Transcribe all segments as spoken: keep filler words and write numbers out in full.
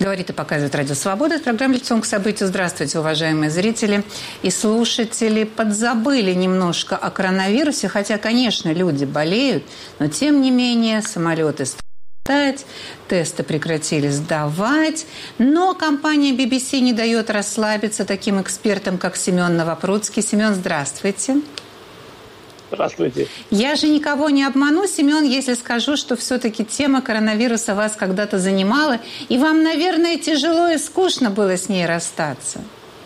Говорит и показывает Радио Свобода. Это программа «Лицом к событию». Здравствуйте, уважаемые зрители и слушатели. Подзабыли немножко о коронавирусе, хотя, конечно, люди болеют, но, тем не менее, самолеты стали, тесты прекратили сдавать. Но компания би би си не дает расслабиться таким экспертам, как Семен Новопрудский. Семен, здравствуйте. Здравствуйте. Я же никого не обману, Семен, если скажу, что все-таки тема коронавируса вас когда-то занимала, и вам, наверное, тяжело и скучно было с ней расстаться.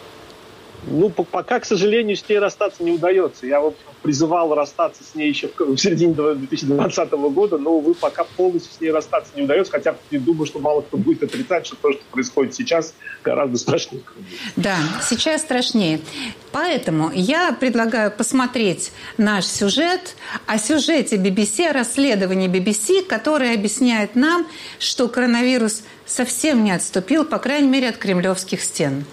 Ну, пока, к сожалению, с ней расстаться не удается. Я вот призывал расстаться с ней еще в середине две тысячи двадцатого года, но, увы, пока полностью с ней расстаться не удается, хотя я думаю, что мало кто будет отрицать, что то, что происходит сейчас, гораздо страшнее. Да, сейчас страшнее. Поэтому я предлагаю посмотреть наш сюжет о сюжете би би си, о расследовании би би си, которое объясняет нам, что коронавирус совсем не отступил, по крайней мере, от кремлевских стен.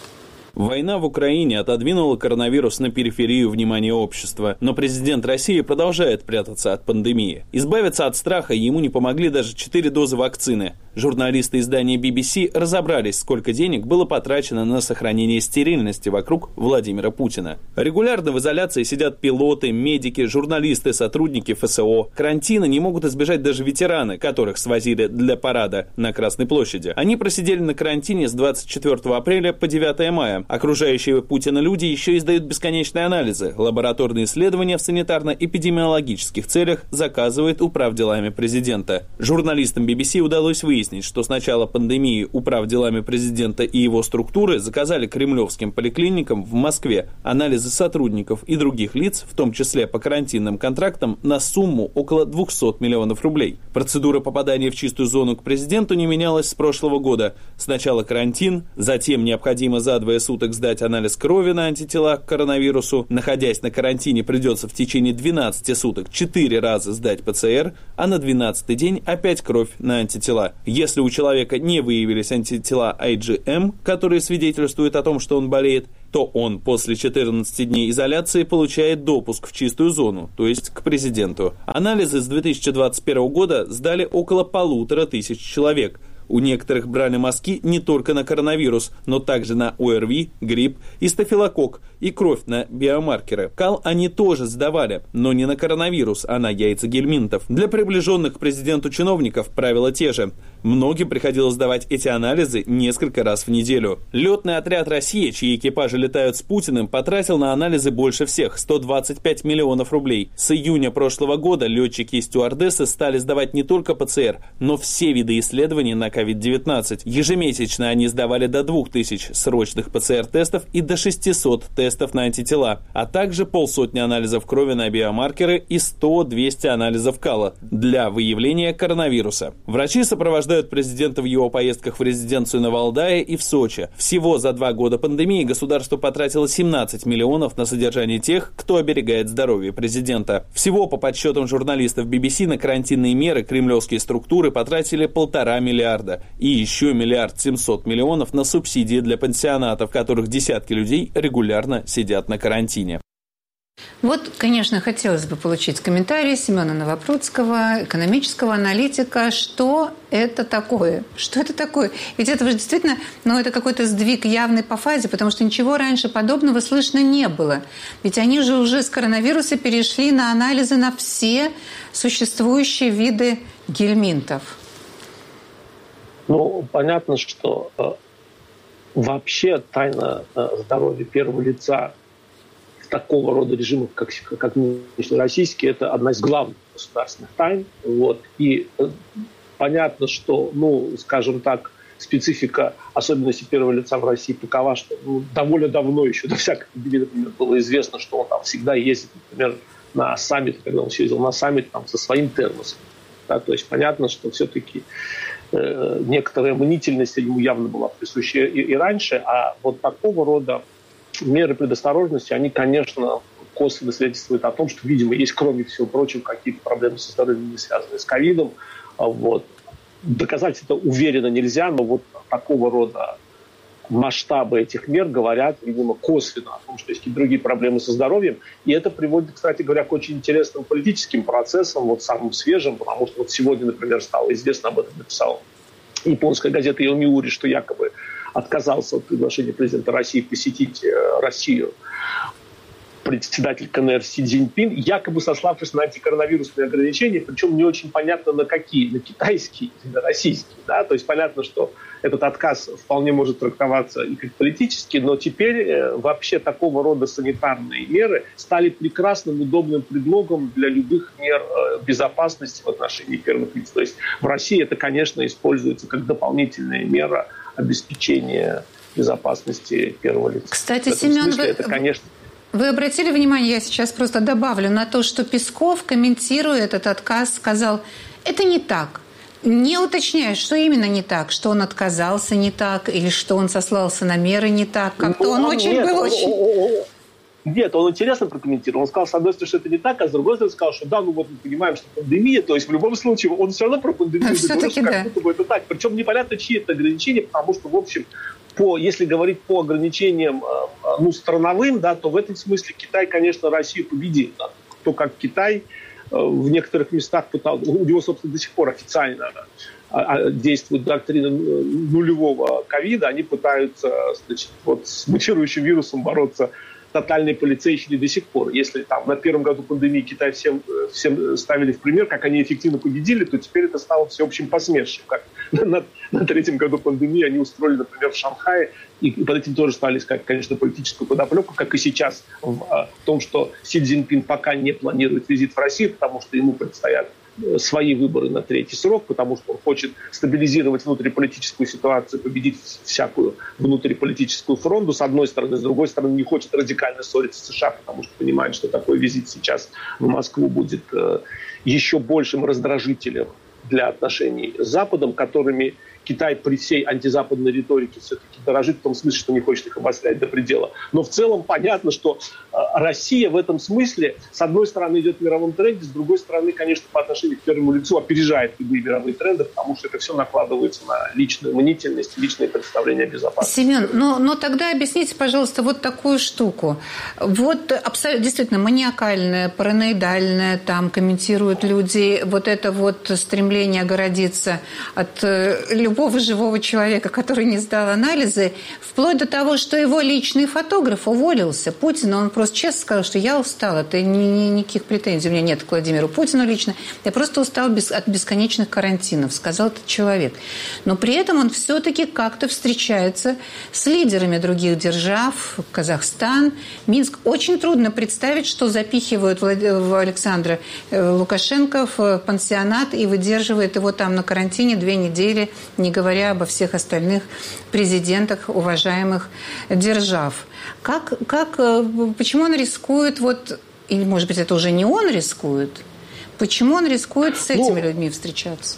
Война в Украине отодвинула коронавирус на периферию внимания общества, но президент России продолжает прятаться от пандемии. Избавиться от страха ему не помогли даже четыре дозы вакцины. Журналисты издания би би си разобрались, сколько денег было потрачено на сохранение стерильности вокруг Владимира Путина. Регулярно в изоляции сидят пилоты, медики, журналисты, сотрудники эф эс о. Карантина не могут избежать даже ветераны, которых свозили для парада на Красной площади. Они просидели на карантине с двадцать четвёртого апреля по девятое мая. Окружающие Путина люди еще издают бесконечные анализы. Лабораторные исследования в санитарно-эпидемиологических целях заказывает управделами президента. Журналистам би би си удалось выяснить, что с начала пандемии управделами президента и его структуры заказали кремлевским поликлиникам в Москве анализы сотрудников и других лиц, в том числе по карантинным контрактам, на сумму около двухсот миллионов рублей. Процедура попадания в чистую зону к президенту не менялась с прошлого года. Сначала карантин, затем необходимо за двое суток сдать анализ крови на антитела к коронавирусу. Находясь на карантине, придется в течение двенадцати суток четыре раза сдать пэ цэ эр, а на двенадцатый день опять кровь на антитела. Если у человека не выявились антитела ай джи эм, которые свидетельствуют о том, что он болеет, то он после четырнадцати дней изоляции получает допуск в чистую зону, то есть к президенту. Анализы с две тысячи двадцать первого года сдали около полутора тысяч человек. У некоторых брали мазки не только на коронавирус, но также на о эр ви, грипп и стафилококк, и кровь на биомаркеры. Кал они тоже сдавали, но не на коронавирус, а на яйца гельминтов. Для приближенных к президенту чиновников правила те же. Многим приходилось сдавать эти анализы несколько раз в неделю. Летный отряд России, чьи экипажи летают с Путиным, потратил на анализы больше всех – сто двадцать пять миллионов рублей. С июня прошлого года летчики и стюардессы стали сдавать не только пэ цэ эр, но все виды исследований на ковид девятнадцать. Ежемесячно они сдавали до двух тысяч срочных пэ цэ эр-тестов и до шестисот тестов на антитела, а также полсотни анализов крови на биомаркеры и сто-двести анализов кала для выявления коронавируса. Врачи сопровождают президента в его поездках в резиденцию на Валдае и в Сочи. Всего за два года пандемии государство потратило семнадцать миллионов на содержание тех, кто оберегает здоровье президента. Всего, по подсчетам журналистов би би си, на карантинные меры кремлевские структуры потратили полтора миллиарда и еще миллиард семьсот миллионов на субсидии для пансионатов, в которых десятки людей регулярно сидят на карантине. Вот, конечно, хотелось бы получить комментарий Семена Новопрудского, экономического аналитика. Что это такое? Что это такое? Ведь это же действительно, ну, это какой-то сдвиг явный по фазе, потому что ничего раньше подобного слышно не было. Ведь они же уже с коронавируса перешли на анализы на все существующие виды гельминтов. Ну, понятно, что э, вообще тайна э, здоровья первого лица такого рода режимов, как, как нынешний российский, это одна из главных государственных тайн. Вот. И э, понятно, что, ну, скажем так, специфика особенностей первого лица в России такова, что ну, довольно давно еще, до всякой эпидемии, например, было известно, что он там всегда ездит, например, на саммит, когда он ездил на саммит там, со своим термосом. Да, то есть понятно, что все-таки э, некоторая мнительность ему явно была присуща и, и раньше, а вот такого рода меры предосторожности, они, конечно, косвенно свидетельствуют о том, что, видимо, есть, кроме всего прочего, какие-то проблемы со здоровьем, связанные с ковидом. Вот. Доказать это уверенно нельзя, но вот такого рода масштабы этих мер говорят, видимо, косвенно о том, что есть и другие проблемы со здоровьем. И это приводит, кстати говоря, к очень интересным политическим процессам, вот самым свежим, потому что вот сегодня, например, стало известно, об этом написал японская газета Йомиури, что якобы отказался от приглашения президента России посетить Россию председатель КНР Си Цзиньпин, якобы сославшись на антикоронавирусные ограничения, причем не очень понятно на какие, на китайские или на российские. Да? То есть понятно, что этот отказ вполне может трактоваться и как политический, но теперь э, вообще такого рода санитарные меры стали прекрасным, удобным предлогом для любых мер э, безопасности в отношении первых лиц. То есть в России это, конечно, используется как дополнительная мера обеспечения безопасности первого лица. Кстати, Семен, смысле, вы... это, конечно... Вы обратили внимание, я сейчас просто добавлю, на то, что Песков, комментируя этот отказ, сказал, это не так. Не уточняя, что именно не так, что он отказался не так, или что он сослался на меры не так. Как-то ну, он, он очень нет, был он, очень... Он, он, нет, он интересно прокомментировал. Он сказал, с одной стороны, что это не так, а с другой стороны сказал, что да, ну вот мы понимаем, что пандемия, то есть в любом случае он все равно про пандемию говорил, что как будто бы это так. Причем непонятно, чьи это ограничения, потому что, в общем, по, если говорить по ограничениям ну, страновым, да, то в этом смысле Китай, конечно, Россию победил. Да. То, как Китай в некоторых местах пытался, у него, собственно, до сих пор официально действует доктрина нулевого ковида, они пытаются, значит, вот, с мутирующим вирусом бороться тотальные полицейщики до сих пор. Если там на первом году пандемии Китай всем, всем ставили в пример, как они эффективно победили, то теперь это стало всеобщим посмешием. Как на, на третьем году пандемии они устроили, например, в Шанхае, и под этим тоже стали искать, конечно, политическую подоплеку, как и сейчас в, в том, что Си Цзиньпин пока не планирует визит в Россию, потому что ему предстоят свои выборы на третий срок, потому что он хочет стабилизировать внутриполитическую ситуацию, победить всякую внутриполитическую фронту, с одной стороны, с другой стороны, не хочет радикально ссориться с США, потому что понимает, что такой визит сейчас в Москву будет э, еще большим раздражителем для отношений с Западом, которыми Китай при всей антизападной риторике все-таки дорожит, в том смысле, что не хочет их обострять до предела. Но в целом понятно, что э, Россия в этом смысле, с одной стороны, идет в мировом тренде, с другой стороны, конечно, по отношению к первому лицу опережает любые мировые тренды, потому что это все накладывается на личную мнительность, личные представления о безопасности. Семен, но, но тогда объясните, пожалуйста, вот такую штуку. Вот абсолютно, действительно, маниакальное, параноидальное, там комментируют люди, вот это вот стремление огородиться от любого любого живого человека, который не сдал анализы, вплоть до того, что его личный фотограф уволился. Путин, он просто честно сказал, что я устал, это ни, ни, никаких претензий у меня нет к Владимиру Путину лично, я просто устал без, от бесконечных карантинов, сказал этот человек. Но при этом он все-таки как-то встречается с лидерами других держав, Казахстан, Минск. Очень трудно представить, что запихивают Александра Лукашенко в пансионат и выдерживает его там на карантине две недели, не говоря обо всех остальных президентах уважаемых держав. Как, как, почему он рискует, вот, или, может быть, это уже не он рискует, почему он рискует с этими ну, людьми встречаться?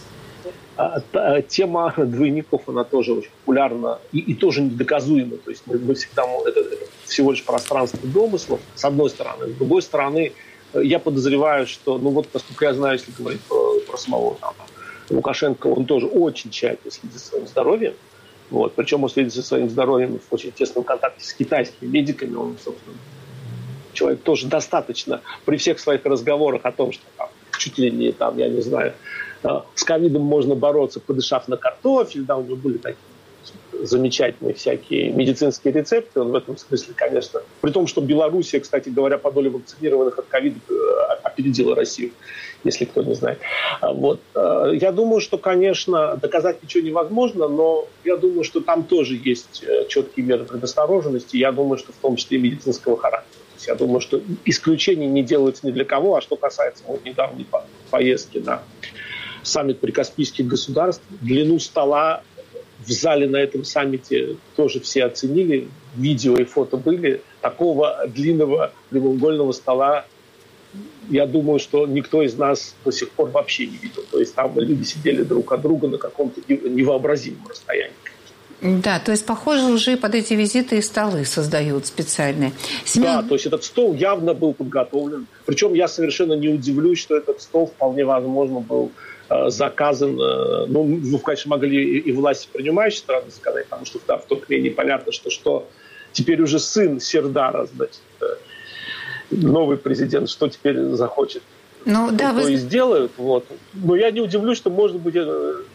Тема двойников, она тоже очень популярна и, и тоже недоказуема. То есть мы, мы всегда, это, это всего лишь пространство домыслов, с одной стороны. С другой стороны, я подозреваю, что, ну вот, насколько я знаю, если говорить про, про самого там, Лукашенко, он тоже очень тщательно следит за своим здоровьем. Вот. Причем он следит за своим здоровьем в очень тесном контакте с китайскими медиками. Он, собственно, человек тоже достаточно при всех своих разговорах о том, что там, чуть ли не, там, я не знаю, с ковидом можно бороться, подышав на картофель. Да, у него были такие замечательные всякие медицинские рецепты. Он в этом смысле, конечно, при том, что Белоруссия, кстати говоря, по доле вакцинированных от ковида опередила Россию, если кто не знает. Вот. Я думаю, что, конечно, доказать ничего невозможно, но я думаю, что там тоже есть четкие меры предосторожности. Я думаю, что в том числе и медицинского характера. То есть я думаю, что исключений не делается ни для кого. А что касается вот, недавней поездки на саммит прикаспийских государств, длину стола в зале на этом саммите тоже все оценили. Видео и фото были. Такого длинного прямоугольного стола, я думаю, что никто из нас до сих пор вообще не видел. То есть там люди сидели друг от друга на каком-то невообразимом расстоянии. Да, то есть, похоже, уже под эти визиты и столы создают специальные. Семен... Да, то есть этот стол явно был подготовлен. Причем я совершенно не удивлюсь, что этот стол вполне возможно был э, заказан. Э, ну, вы, конечно, могли и, и власти принимающей страны сказать, потому что да, в Туркмении понятно, что, что теперь уже сын Сердара, значит, э, новый президент, что теперь захочет. Ну, да, то вы... и сделают. Вот. Но я не удивлюсь, что, может быть,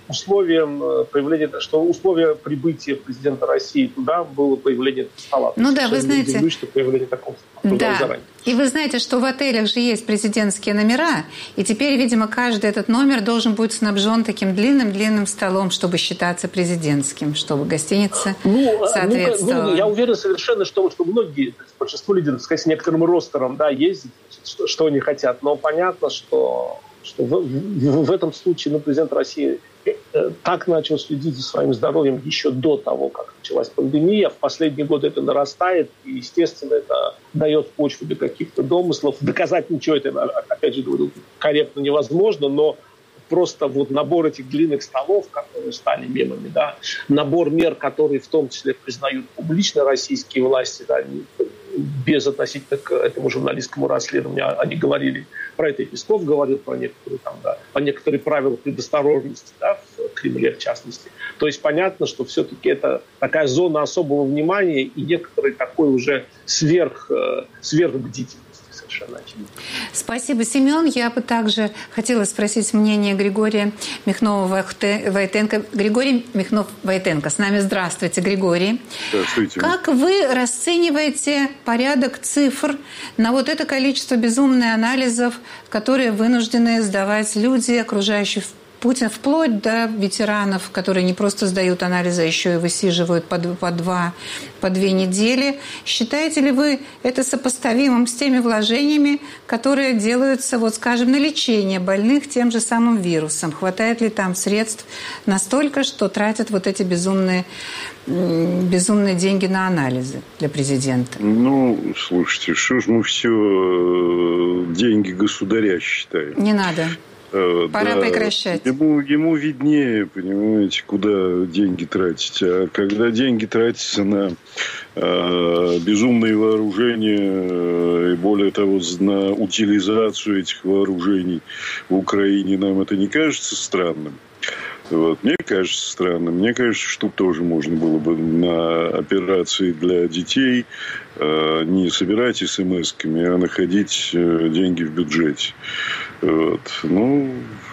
условием появления, что условие прибытия президента России туда было появление стола. Ну да, вы знаете... Удивлюсь, что появление такого да. заранее. И вы знаете, что в отелях же есть президентские номера, и теперь, видимо, каждый этот номер должен быть снабжен таким длинным-длинным столом, чтобы считаться президентским, чтобы гостиница ну, соответствовала. Ну, я уверен совершенно, что, что многие, большинство людей, так сказать, с некоторым ростером, да, ездят, что, что они хотят, но понятно, что, что в, в, в этом случае ну, президент России так начал следить за своим здоровьем еще до того, как началась пандемия. В последние годы это нарастает, и, естественно, это дает почву для каких-то домыслов. Доказать ничего это, опять же говорю, корректно невозможно, но просто вот набор этих длинных столов, которые стали мемами, да, набор мер, которые в том числе признают публично российские власти, да, без относительно к этому журналистскому расследованию, они говорили про это, и Песков говорил про некоторые, там, да, по некоторые правила предосторожности, да, в Кремле в частности. То есть понятно, что все-таки это такая зона особого внимания и некоторой такой уже сверх, сверхбдительности. Спасибо, Семен. Я бы также хотела спросить мнение Григория Михнова-Войтенко. Григорий Михнов-Войтенко с нами. Здравствуйте, Григорий. Здравствуйте. Как вы расцениваете порядок цифр на вот это количество безумных анализов, которые вынуждены сдавать люди, окружающие Путин, вплоть до ветеранов, которые не просто сдают анализы, а еще и высиживают по, по, два, по две недели. Считаете ли вы это сопоставимым с теми вложениями, которые делаются, вот, скажем, на лечение больных тем же самым вирусом? Хватает ли там средств настолько, что тратят вот эти безумные, безумные деньги на анализы для президента? Ну, слушайте, что ж мы все деньги государя считаем? Не надо. Пора да, прекращать. Ему, ему виднее, понимаете, куда деньги тратить. А когда деньги тратятся на э, безумные вооружения, и более того, на утилизацию этих вооружений в Украине, нам это не кажется странным? Вот. Мне кажется странным. Мне кажется, что тоже можно было бы на операции для детей э, не собирать эс-эм-эсками, а находить э, деньги в бюджете. Вот. Ну,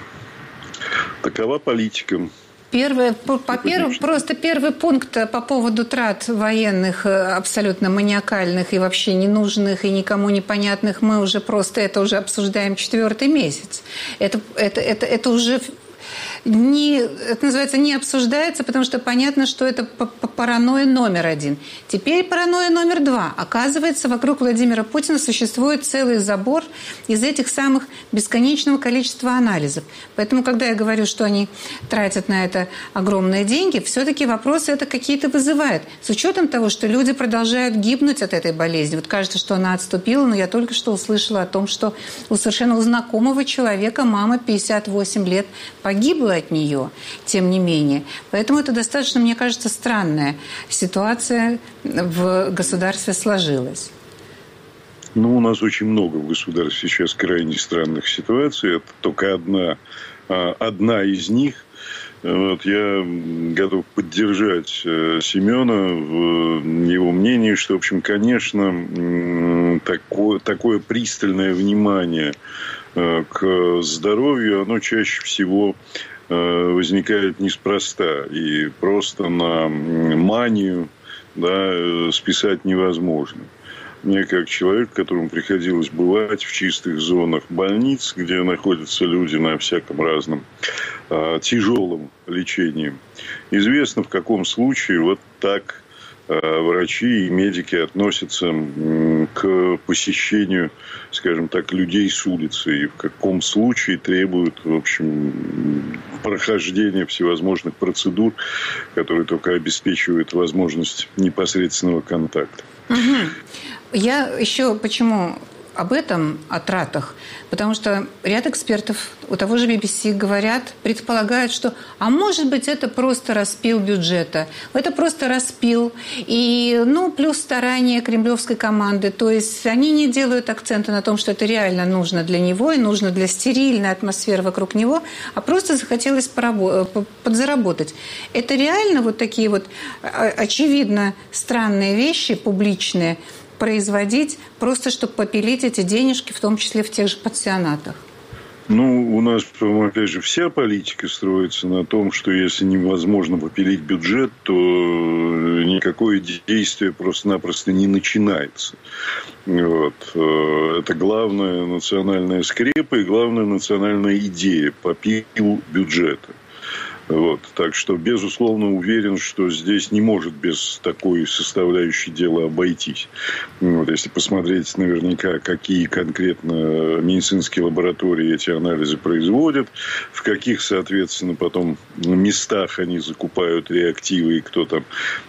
такова политика. Первый, по, по перв, просто первый пункт по поводу трат военных абсолютно маниакальных и вообще ненужных и никому непонятных, мы уже просто это уже обсуждаем четвертый месяц. Это, это, это, это уже... Не, это называется, не обсуждается, потому что понятно, что это паранойя номер один. Теперь паранойя номер два. Оказывается, вокруг Владимира Путина существует целый забор из этих самых бесконечного количества анализов. Поэтому, когда я говорю, что они тратят на это огромные деньги, все-таки вопросы это какие-то вызывают. С учетом того, что люди продолжают гибнуть от этой болезни. Вот кажется, что она отступила, но я только что услышала о том, что у совершенно у знакомого человека мама пятьдесят восемь лет погибла от нее, тем не менее. Поэтому это достаточно, мне кажется, странная ситуация в государстве сложилась. Ну, у нас очень много в государстве сейчас крайне странных ситуаций. Это только одна, одна из них. Вот, я готов поддержать Семена в его мнении, что, в общем, конечно, такое, такое пристальное внимание к здоровью, оно чаще всего возникает неспроста. И просто на манию, да, списать невозможно. Мне, как человек, которому приходилось бывать в чистых зонах больниц, где находятся люди на всяком разном э, тяжелом лечении, известно, в каком случае вот так э, врачи и медики относятся э, к посещению, скажем так, людей с улицы, и в каком случае требуют, в общем, прохождения всевозможных процедур, которые только обеспечивают возможность непосредственного контакта. Угу. Я еще почему об этом, о тратах, потому что ряд экспертов у того же би би си говорят, предполагают, что, а может быть, это просто распил бюджета, это просто распил, и, ну, плюс старания кремлевской команды, то есть они не делают акцента на том, что это реально нужно для него и нужно для стерильной атмосферы вокруг него, а просто захотелось порабо- подзаработать. Это реально вот такие вот очевидно странные вещи публичные, производить, просто чтобы попилить эти денежки, в том числе в тех же пансионатах? Ну, у нас, по-моему, опять же, вся политика строится на том, что если невозможно попилить бюджет, то никакое действие просто-напросто не начинается. Вот. Это главная национальная скрепа и главная национальная идея – попил бюджета. Вот. Так что, безусловно, уверен, что здесь не может без такой составляющей дела обойтись. Вот. Если посмотреть наверняка, какие конкретно медицинские лаборатории эти анализы производят, в каких, соответственно, потом местах они закупают реактивы и кто там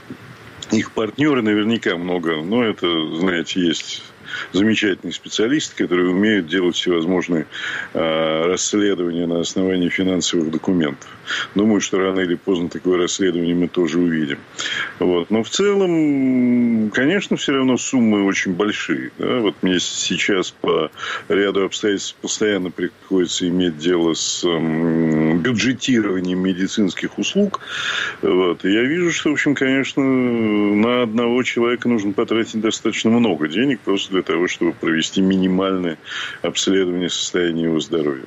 их партнеры, наверняка много. Но это, знаете, есть замечательные специалисты, которые умеют делать всевозможные э, расследования на основании финансовых документов. Думаю, что рано или поздно такое расследование мы тоже увидим. Вот. Но в целом, конечно, все равно суммы очень большие. Да? Вот мне сейчас по ряду обстоятельств постоянно приходится иметь дело с э, бюджетированием медицинских услуг. Вот. И я вижу, что, в общем, конечно, на одного человека нужно потратить достаточно много денег просто для того, чтобы провести минимальное обследование состояния его здоровья.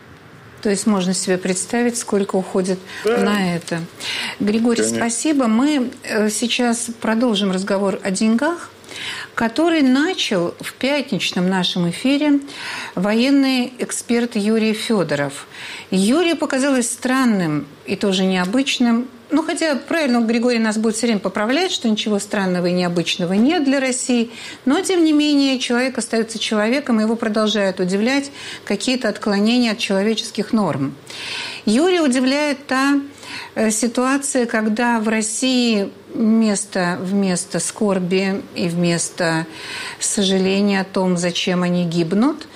То есть можно себе представить, сколько уходит да. на это. Григорий, Конечно. Спасибо. Мы сейчас продолжим разговор о деньгах, который начал в пятничном нашем эфире военный эксперт Юрий Федоров. Юрию показалось странным и тоже необычным. Ну, хотя, правильно, Григорий нас будет все время поправлять, что ничего странного и необычного нет для России. Но, тем не менее, человек остается человеком, и его продолжают удивлять какие-то отклонения от человеческих норм. Юрия удивляет та ситуация, когда в России вместо, вместо скорби и вместо сожаления о том, зачем они гибнут,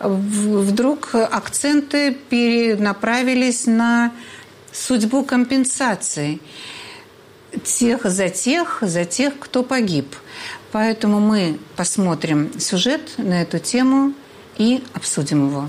вдруг акценты перенаправились на судьбу компенсации тех за тех, за тех, кто погиб. Поэтому мы посмотрим сюжет на эту тему и обсудим его.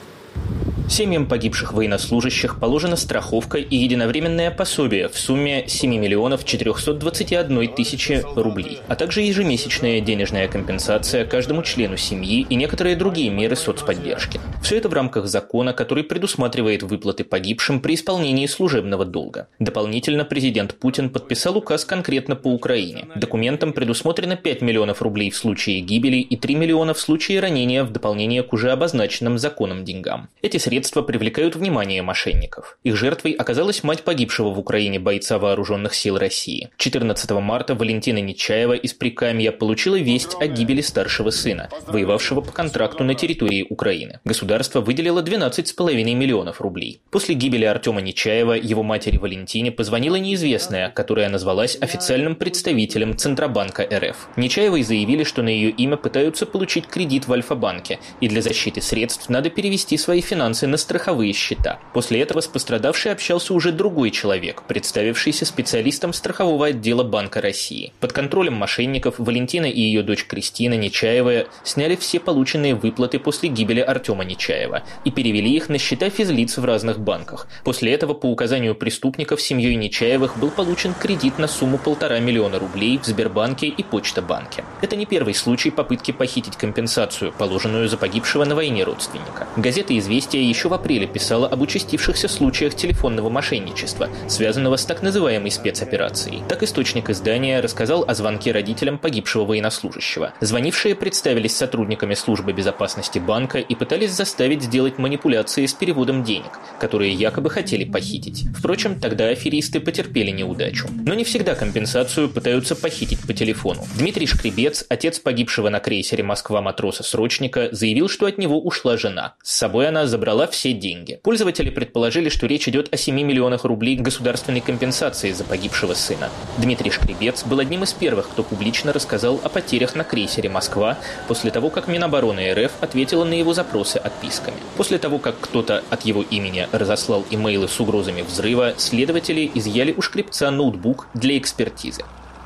Семьям погибших военнослужащих положена страховка и единовременное пособие в сумме семь миллионов четыреста двадцать одна тысяча рублей, а также ежемесячная денежная компенсация каждому члену семьи и некоторые другие меры соцподдержки. Все это в рамках закона, который предусматривает выплаты погибшим при исполнении служебного долга. Дополнительно президент Путин подписал указ конкретно по Украине. Документом предусмотрено пять миллионов рублей в случае гибели и три миллиона в случае ранения в дополнение к уже обозначенным законом деньгам. Эти средства привлекают внимание мошенников. Их жертвой оказалась мать погибшего в Украине бойца Вооруженных сил России. четырнадцатого марта Валентина Нечаева из Прикамья получила весть о гибели старшего сына, воевавшего по контракту на территории Украины. Государство выделило двенадцать с половиной миллионов рублей. После гибели Артема Нечаева его матери Валентине позвонила неизвестная, которая назвалась официальным представителем Центробанка эр эф. Нечаевой заявили, что на ее имя пытаются получить кредит в Альфа-банке, и для защиты средств надо перевести свои финансы на страховые счета. После этого с пострадавшей общался уже другой человек, представившийся специалистом страхового отдела Банка России. Под контролем мошенников Валентина и ее дочь Кристина Нечаева сняли все полученные выплаты после гибели Артема Нечаева и перевели их на счета физлиц в разных банках. После этого по указанию преступников семьей Нечаевых был получен кредит на сумму полтора миллиона рублей в Сбербанке и Почта-банке. Это не первый случай попытки похитить компенсацию, положенную за погибшего на войне родственника. Газета «Известия» еще в апреле писала об участившихся случаях телефонного мошенничества, связанного с так называемой спецоперацией. Так источник издания рассказал о звонке родителям погибшего военнослужащего. Звонившие представились сотрудниками службы безопасности банка и пытались заставить сделать манипуляции с переводом денег, которые якобы хотели похитить. Впрочем, тогда аферисты потерпели неудачу. Но не всегда компенсацию пытаются похитить по телефону. Дмитрий Шкребец, отец погибшего на крейсере «Москва» матроса-срочника, заявил, что от него ушла жена. С собой она забрала все деньги. Пользователи предположили, что речь идет о семи миллионах рублей государственной компенсации за погибшего сына. Дмитрий Шкребец был одним из первых, кто публично рассказал о потерях на крейсере «Москва» после того, как Минобороны эр эф ответила на его запросы отписками. После того, как кто-то от его имени разослал имейлы с угрозами взрыва, следователи изъяли у Шкребца ноутбук для экспертизы.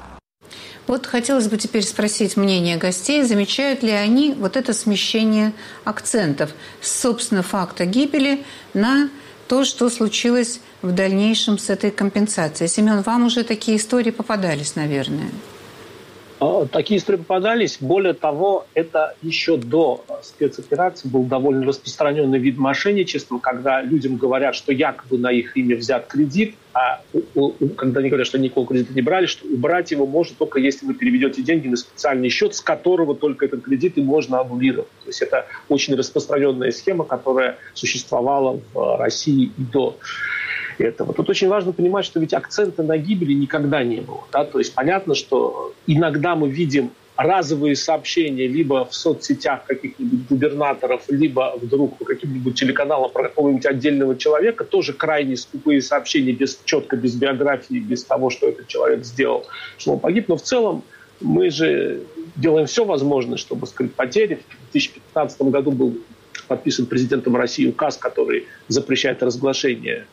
Вот хотелось бы теперь спросить мнение гостей, замечают ли они вот это смещение акцентов с, собственно, факта гибели на то, что случилось в дальнейшем с этой компенсацией. Семен, вам уже такие истории попадались, наверное? Такие истории попадались. Более того, это еще до спецоперации был довольно распространенный вид мошенничества, когда людям говорят, что якобы на их имя взят кредит, а у, у, когда они говорят, что никакого кредита не брали, что убрать его можно только если вы переведете деньги на специальный счет, с которого только этот кредит и можно аннулировать. То есть это очень распространенная схема, которая существовала в России и до этого. Тут очень важно понимать, что ведь акцента на гибели никогда не было. Да? То есть понятно, что иногда мы видим разовые сообщения либо в соцсетях каких-нибудь губернаторов, либо вдруг по каким-нибудь телеканалам про какого-нибудь отдельного человека, тоже крайне скупые сообщения, без, четко без биографии, без того, что этот человек сделал, что он погиб. Но в целом мы же делаем все возможное, чтобы скрыть потери. В две тысячи пятнадцатом году был подписан президентом России указ, который запрещает разглашение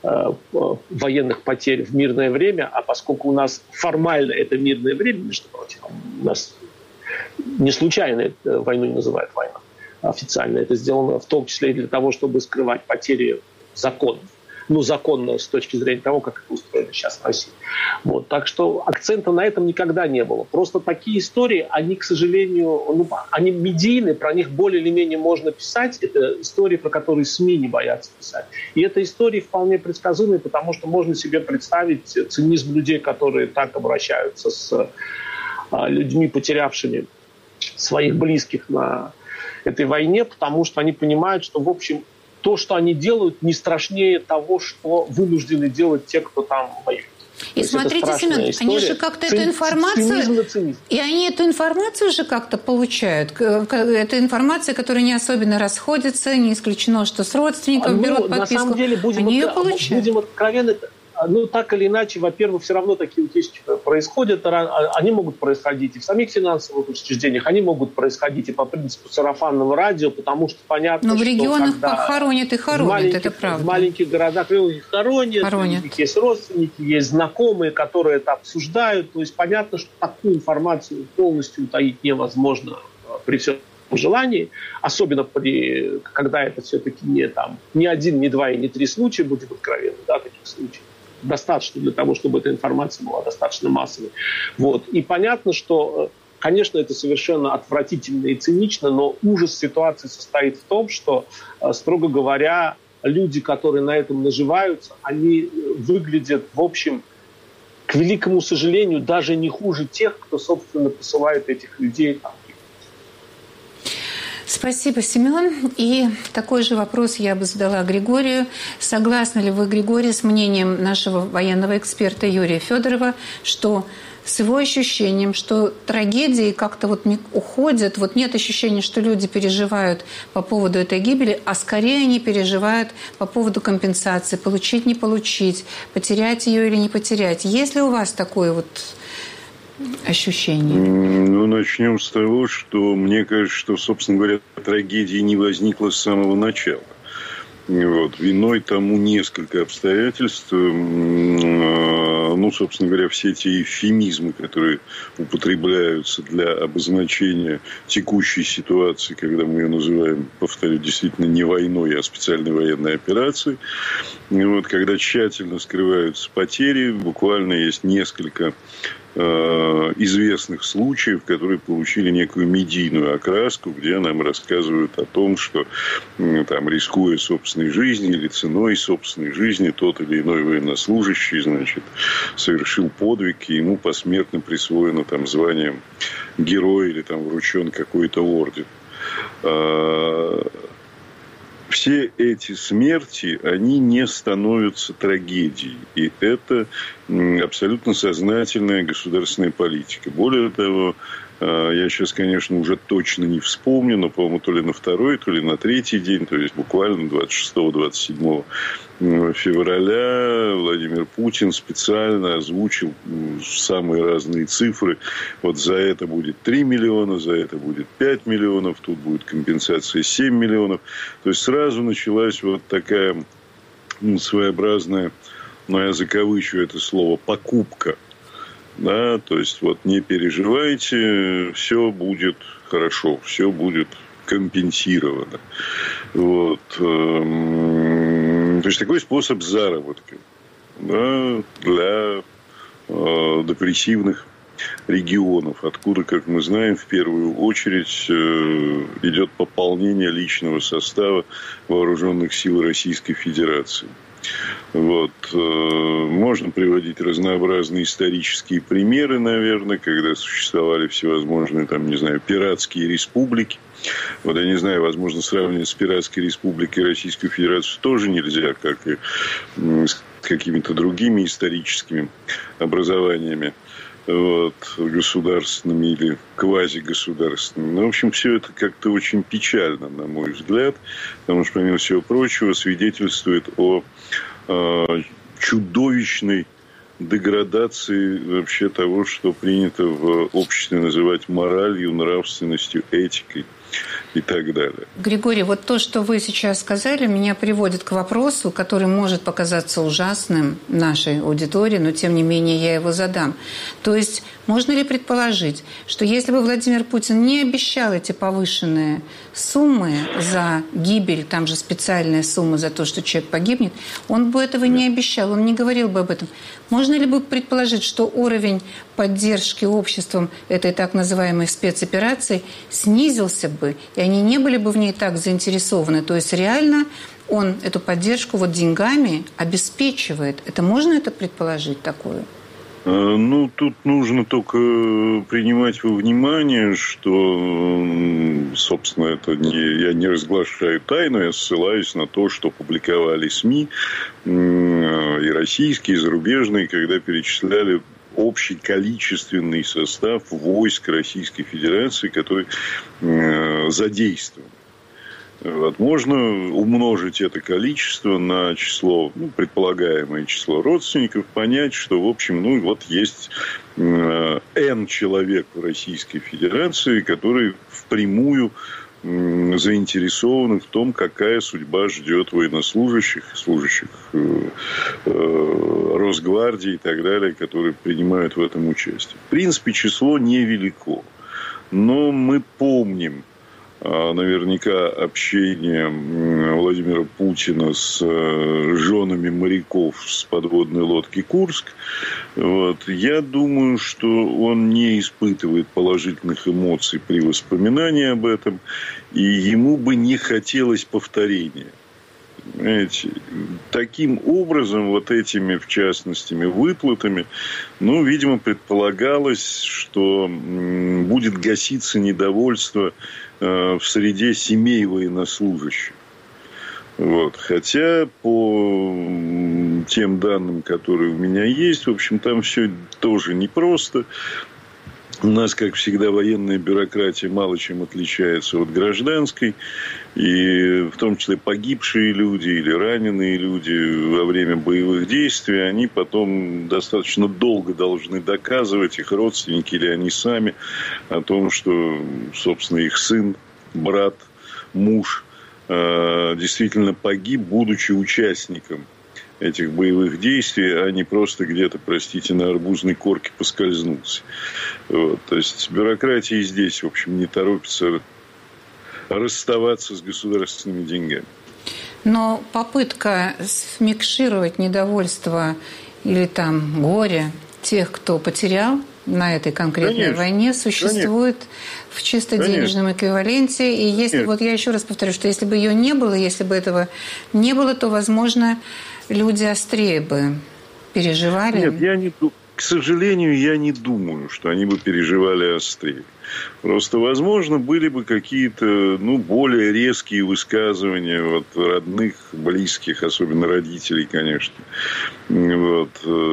военных потерь в мирное время, а поскольку у нас формально это мирное время, между прочим, у нас не случайно войну не называют войной, официально это сделано в том числе и для того, чтобы скрывать потери законов. Ну, законно с точки зрения того, как это устроено сейчас в России. Вот. Так что акцента на этом никогда не было. Просто такие истории, они, к сожалению, ну, они медийные, про них более или менее можно писать. Это истории, про которые СМИ не боятся писать. И это истории вполне предсказуемые, потому что можно себе представить цинизм людей, которые так обращаются с а, людьми, потерявшими своих близких на этой войне, потому что они понимают, что, в общем, то, что они делают, не страшнее того, что вынуждены делать те, кто там воюет. И смотрите, Семен, история. Они же как-то Цин, эту информацию... И они эту информацию же как-то получают. Это информация, которая не особенно расходится, не исключено, что с родственников ну, берут подписку. На самом деле, будем, они от... будем откровенны, ну, так или иначе, во-первых, все равно такие утечки происходят. Они могут происходить и в самих финансовых учреждениях, они могут происходить и по принципу сарафанного радио, потому что понятно, но в что регионах хоронят и хоронят, это правда. В маленьких городах их хоронят, хоронят. У них есть родственники, есть знакомые, которые это обсуждают. То есть понятно, что такую информацию полностью утаить невозможно при всем желании, особенно при, когда это все-таки не, там, не один, не два и не три случая, будем откровенны, да, таких случаев. Достаточно для того, чтобы эта информация была достаточно массовой. Вот. И понятно, что, конечно, это совершенно отвратительно и цинично, но ужас ситуации состоит в том, что, строго говоря, люди, которые на этом наживаются, они выглядят, в общем, к великому сожалению, даже не хуже тех, кто, собственно, посылает этих людей там. Спасибо, Семен. И такой же вопрос я бы задала Григорию. Согласны ли вы, Григорий, с мнением нашего военного эксперта Юрия Федорова, что с его ощущением, что трагедии как-то вот не уходят, вот нет ощущения, что люди переживают по поводу этой гибели, а скорее они переживают по поводу компенсации, получить, не получить, потерять ее или не потерять. Есть ли у вас такое вот ощущение? Ну, начнем с того, что мне кажется, что, собственно говоря, трагедия не возникла с самого начала. Вот. Виной тому несколько обстоятельств. Ну, собственно говоря, все эти эвфемизмы, которые употребляются для обозначения текущей ситуации, когда мы ее называем, повторю, действительно не войной, а специальной военной операцией. И вот, когда тщательно скрываются потери, буквально есть несколько известных случаев, которые получили некую медийную окраску, где нам рассказывают о том, что там, рискуя собственной жизнью или ценой собственной жизни, тот или иной военнослужащий, значит, совершил подвиг, и ему посмертно присвоено там звание героя или там вручен какой-то орден. Все эти смерти, они не становятся трагедией. И это абсолютно сознательная государственная политика. Более того, я сейчас, конечно, уже точно не вспомню, но, по-моему, то ли на второй, то ли на третий день, то есть буквально двадцать шестого - двадцать седьмого февраля Владимир Путин специально озвучил самые разные цифры. Вот за это будет три миллиона, за это будет пять миллионов, тут будет компенсация семь миллионов. То есть сразу началась вот такая ну, своеобразная, но я закавычу это слово, покупка. Да, то есть, вот не переживайте, все будет хорошо, все будет компенсировано. Вот. То есть, такой способ заработка, да, для э, депрессивных регионов, откуда, как мы знаем, в первую очередь идет пополнение личного состава вооруженных сил Российской Федерации. Вот. Можно приводить разнообразные исторические примеры, наверное, когда существовали всевозможные, там, не знаю, пиратские республики. Вот я не знаю, возможно, сравнивать с пиратской республикой Российскую Федерацию тоже нельзя, как и с какими-то другими историческими образованиями. Вот, государственными или квазигосударственными. Но, в общем, все это как-то очень печально, на мой взгляд, потому что, помимо всего прочего, свидетельствует о э, чудовищной деградации вообще того, что принято в обществе называть моралью, нравственностью, этикой и так далее. Григорий, вот то, что вы сейчас сказали, меня приводит к вопросу, который может показаться ужасным нашей аудитории, но тем не менее я его задам. То есть можно ли предположить, что если бы Владимир Путин не обещал эти повышенные суммы за гибель, там же специальная сумма за то, что человек погибнет, он бы этого не обещал, он не говорил бы об этом. Можно ли бы предположить, что уровень поддержки обществом этой так называемой спецоперации снизился бы, и они не были бы в ней так заинтересованы? То есть реально он эту поддержку вот деньгами обеспечивает. Это можно это предположить такое? Ну, тут нужно только принимать во внимание, что, собственно, это не, я не разглашаю тайну, я ссылаюсь на то, что публиковали СМИ, и российские, и зарубежные, когда перечисляли общий количественный состав войск Российской Федерации, который задействован. Вот. Можно умножить это количество на число, ну, предполагаемое число родственников, понять, что, в общем, ну, вот есть э, N человек в Российской Федерации, которые впрямую э, заинтересованы в том, какая судьба ждет военнослужащих, служащих э, э, Росгвардии и так далее, которые принимают в этом участие. В принципе, число невелико, но мы помним наверняка общение Владимира Путина с женами моряков с подводной лодки «Курск». Вот. Я думаю, что он не испытывает положительных эмоций при воспоминании об этом, и ему бы не хотелось повторения. Понимаете? Таким образом, вот этими, в частности, выплатами, ну, видимо, предполагалось, что будет гаситься недовольство в среде семей военнослужащих. Вот. Хотя по тем данным, которые у меня есть, в общем, там все тоже непросто. У нас, как всегда, военная бюрократия мало чем отличается от гражданской. И в том числе погибшие люди или раненые люди во время боевых действий, они потом достаточно долго должны доказывать, их родственники или они сами, о том, что, собственно, их сын, брат, муж действительно погиб, будучи участником этих боевых действий, а не просто где-то, простите, на арбузной корке поскользнулся. Вот. То есть бюрократия и здесь, в общем, не торопится расставаться с государственными деньгами. Но попытка смикшировать недовольство или там горе тех, кто потерял на этой конкретной конечно, войне, существует конечно. В чисто денежном эквиваленте. И если, конечно. Вот я еще раз повторю, что если бы ее не было, если бы этого не было, то, возможно, люди острее бы переживали. Нет, я не, к сожалению, я не думаю, что они бы переживали острее. Просто, возможно, были бы какие-то, ну, более резкие высказывания от родных, близких, особенно родителей, конечно, вот,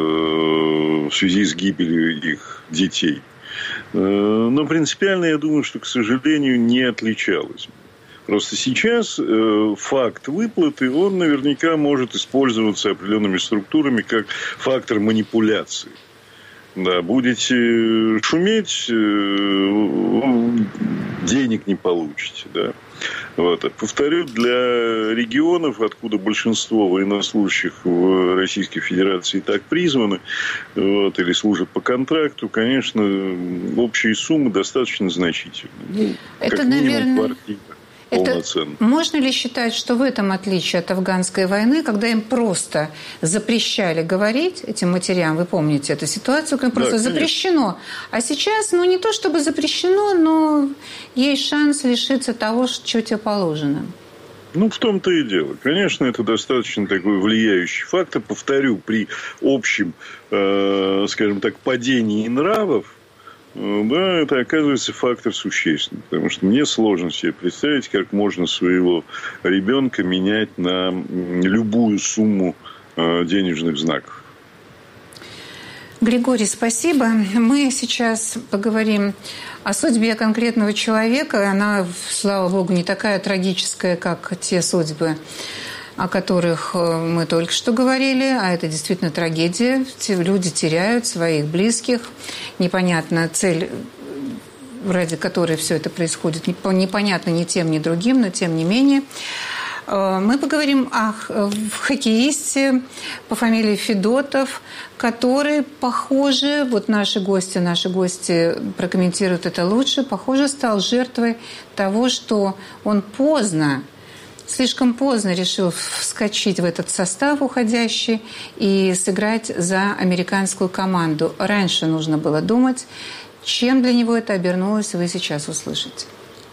в связи с гибелью их детей. Но принципиально, я думаю, что, к сожалению, не отличалось. Просто сейчас э, факт выплаты, он наверняка может использоваться определенными структурами как фактор манипуляции. Да, будете шуметь, э, денег не получите. Да. Вот. Повторю, для регионов, откуда большинство военнослужащих в Российской Федерации так призваны, вот, или служат по контракту, конечно, общие суммы достаточно значительные. Ну, это, наверное... полноценно. Это можно ли считать, что в этом отличие от афганской войны, когда им просто запрещали говорить этим матерям, вы помните эту ситуацию, когда просто да, запрещено, а сейчас, ну не то чтобы запрещено, но есть шанс лишиться того, что тебе положено? Ну, в том-то и дело. Конечно, это достаточно такой влияющий фактор. Повторю, при общем, э, скажем так, падении нравов, э, да, это оказывается фактор существенный. Потому что мне сложно себе представить, как можно своего ребенка менять на любую сумму э, денежных знаков. Григорий, спасибо. Мы сейчас поговорим о судьбе конкретного человека. Она, слава богу, не такая трагическая, как те судьбы, о которых мы только что говорили. А это действительно трагедия. Люди теряют своих близких. Непонятна цель, ради которой все это происходит. Непонятно ни тем, ни другим, но тем не менее. Мы поговорим о хоккеисте по фамилии Федотов, который, похоже, вот наши гости, наши гости прокомментируют это лучше, похоже, стал жертвой того, что он поздно, слишком поздно решил вскочить в этот состав уходящий и сыграть за американскую команду. Раньше нужно было думать. Чем для него это обернулось, вы сейчас услышите.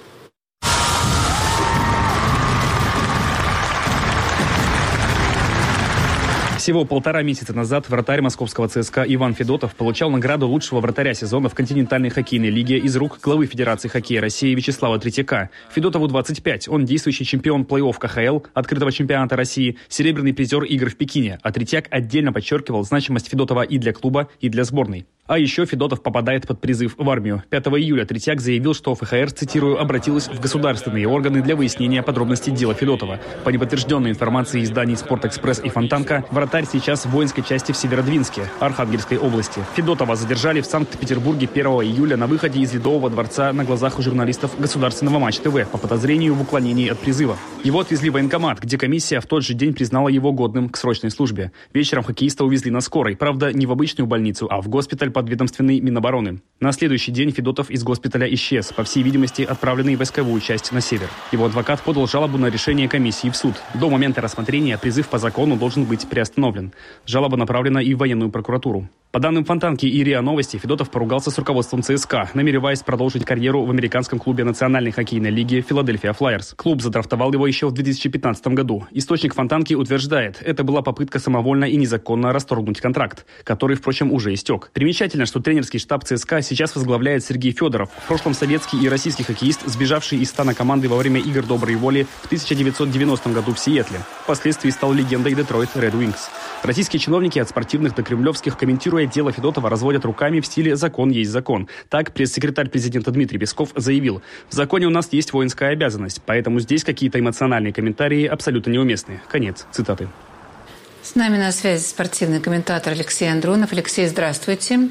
Всего полтора месяца назад вратарь московского ЦСКА Иван Федотов получал награду лучшего вратаря сезона в континентальной хоккейной лиге из рук главы Федерации хоккея России Вячеслава Третьяка. Федотову двадцать пять. Он действующий чемпион плей-офф ка ха эл, открытого чемпионата России, серебряный призер игр в Пекине. А Третьяк отдельно подчеркивал значимость Федотова и для клуба, и для сборной. А еще Федотов попадает под призыв в армию. пятого июля Третьяк заявил, что эф ха эр, цитирую, обратилась в государственные органы для выяснения подробностей дела Федотова. По неподтвержденной информации изданий «Спортэкспресс» и «Фонтанка», вратарь сейчас в воинской части в Северодвинске, Архангельской области. Федотова задержали в Санкт-Петербурге первого июля на выходе из Ледового дворца на глазах у журналистов государственного Матч ТВ по подозрению в уклонении от призыва. Его отвезли в военкомат, где комиссия в тот же день признала его годным к срочной службе. Вечером хоккеиста увезли на скорой, правда, не в обычную больницу, а в госпиталь подведомственный Минобороны. На следующий день Федотов из госпиталя исчез, по всей видимости, отправленный в войсковую часть на север. Его адвокат подал жалобу на решение комиссии в суд. До момента рассмотрения призыв по закону должен быть приостановлен. Жалоба направлена и в военную прокуратуру. По данным Фонтанки и РИА Новости, Федотов поругался с руководством ЦСКА, намереваясь продолжить карьеру в американском клубе Национальной хоккейной лиги «Филадельфия Флайерс». Клуб задрафтовал его еще в две тысячи пятнадцатом году. Источник Фонтанки утверждает, это была попытка самовольно и незаконно расторгнуть контракт, который, впрочем, уже истек. Примечательно, что тренерский штаб ЦСКА сейчас возглавляет Сергей Федоров, в прошлом советский и российский хоккеист, сбежавший из стана команды во время игр доброй воли в тысяча девятьсот девяностом году в Сиэтле. Впоследствии стал легендой Детройт Ред Уинкс. Российские чиновники от спортивных до кремлевских, комментируя дело Федотова, разводят руками в стиле «закон есть закон». Так пресс-секретарь президента Дмитрий Песков заявил: «В законе у нас есть воинская обязанность, поэтому здесь какие-то эмоциональные комментарии абсолютно неуместны». Конец цитаты. С нами на связи спортивный комментатор Алексей Андронов. Алексей, здравствуйте.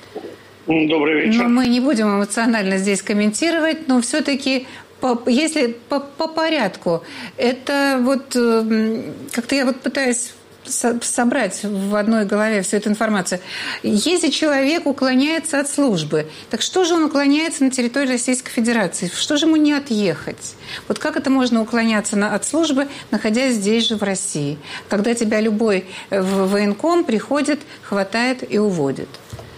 Добрый вечер. Но мы не будем эмоционально здесь комментировать, но все-таки... По, если по, по порядку, это вот как-то я вот пытаюсь со, собрать в одной голове всю эту информацию. Если человек уклоняется от службы, так что же он уклоняется на территории Российской Федерации? Что же ему не отъехать? Вот как это можно уклоняться на, от службы, находясь здесь же в России, когда тебя любой военком приходит, хватает и уводит?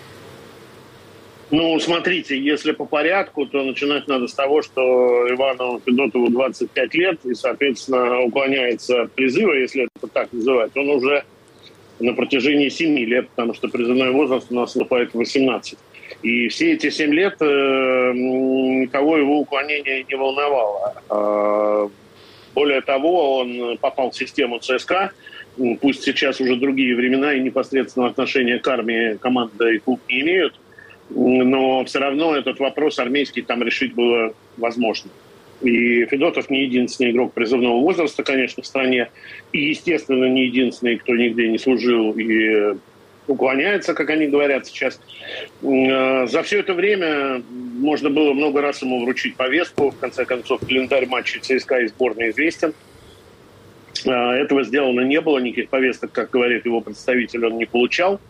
Ну, смотрите, если по порядку, то начинать надо с того, что Ивану Федотову двадцать пять лет и, соответственно, уклоняется от призыва, если это так называть, он уже на протяжении семи лет, потому что призывной возраст у нас наступает восемнадцать. И все эти семь лет э, никого его уклонение не волновало. Э, более того, он попал в систему ЦСКА, пусть сейчас уже другие времена и непосредственно отношения к армии команда и клуб не имеют, но все равно этот вопрос армейский там решить было возможно. И Федотов не единственный игрок призывного возраста, конечно, в стране. И, естественно, не единственный, кто нигде не служил и уклоняется, как они говорят сейчас. За все это время можно было много раз ему вручить повестку. В конце концов, календарь матчей ЦСКА и сборной известен. Этого сделано не было. Никаких повесток, как говорит его представитель, он не получал.